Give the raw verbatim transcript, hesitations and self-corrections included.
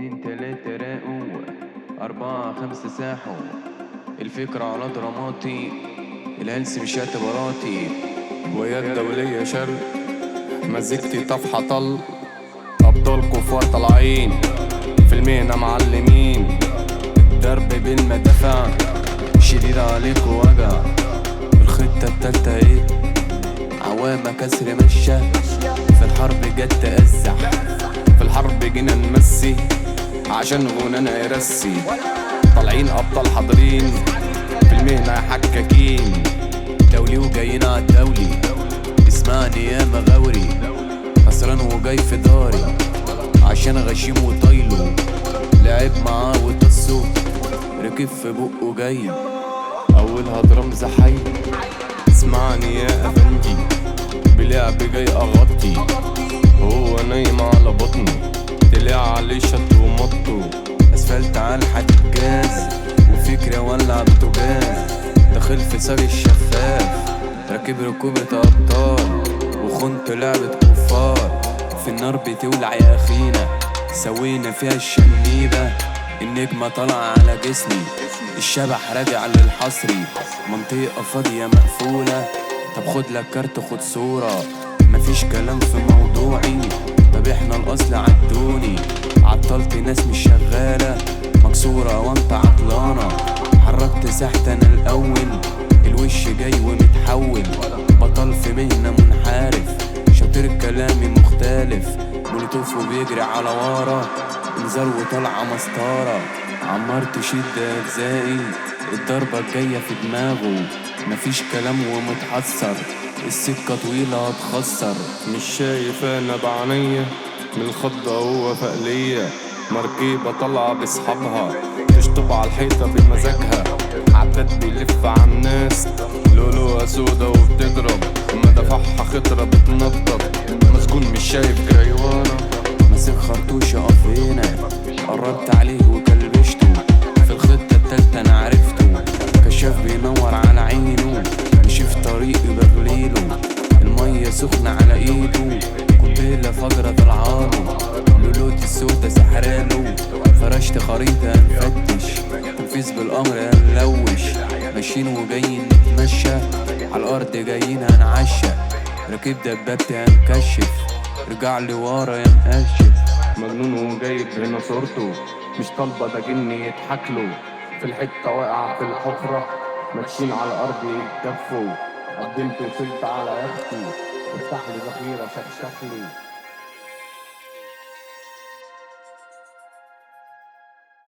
اتنين تلاتة راقوا، أربعة خمسة ساحوا، الفكرة على دراماتي، الهلس مش اعتباراتي، ويا دولية شرق مزيكتي طفحة طل، أبطال كفار طالعين في المهنة معلمين، ضرب بالمدافع شديد عليك وجع، الخطة التالتة ايه؟ عوامة كسر مشى، في الحرب جت تأزع، في الحرب جينا نمسي عشان غنانا يرسي، طالعين أبطال حاضرين في المهنة حكاكين، دولي وجايين عالدولي، اسمعني يا مغاوري، خسران وجاي في داري عشان غشيم وطايله، لعب معاه وطسه ركب في بقه جاي، أولها درمز حي. اسمعني يا أفندي بلعب جاي أغطي، هو نايم على بطنه طلع عليه شط ومطه، اسفلت على الحديد جاز وفكرة ولع بوتاجاز، داخل في ساري الشفاف راكب ركوبة أبطال، وخنت لعبة كفار في النار بتولع يا أخينا، سوينا فيها الشنيبة، النجمة طالعة على جسمي، الشبح راجع للحصري، منطقة فاضية مقفولة، طب خد لك كارت خد صورة، مفيش كلام في موضوعي، طب احنا الأصل عدوني، عطلت ناس مش شغالة مكسورة وانت عطلانة، حركت ساحت انا الأول، الوش جاي ومتحول، بطل في مهنة منحرف، شاطر كلامي مختلف، مولوتوف وبيجري على ورا، انذار وطالعة مسطرة، عمار تشد أجزائي، الضربة الجاية في دماغه، مفيش كلام ومتحسر، السكة طويلة هتخسر، مش شايف أنا بعينيا من الخضة هو فقلية، مركبة طالعة بصحابها تشطب على الحيطة بمزاجها، عداد بيلف على الناس لولوها سودا وبتضرب، مدافعها خضرة بتنطط، مسجون مش شايف جاي ورا، ماسك خرطوش اقف هنا، قربت عليه وكلبشته، في الخطة التالتة انا عرفته، كشاف بينور على عينه، مشي في طريقي بغليله، المية سخنة على ايده، كوبيلة فجرة طلعاله، لولوتي السودا سحراله، فرشت خريطة هنفتش، تنفيذ بالامر هنلوش، ماشيين وجايين نتمشى، على الارض جايين هنعشى، راكب دبابتي هنكشف، رجع لي ورا يا مقشف، مجنون وجايب هنا صورته مش طالبة ده جني يضحكله، في الحتة واقع في الحفرة ماشيين على الأرض يتكفوا، قدمت وصلت على يختي افتح لي ذخيرة شخشخلي.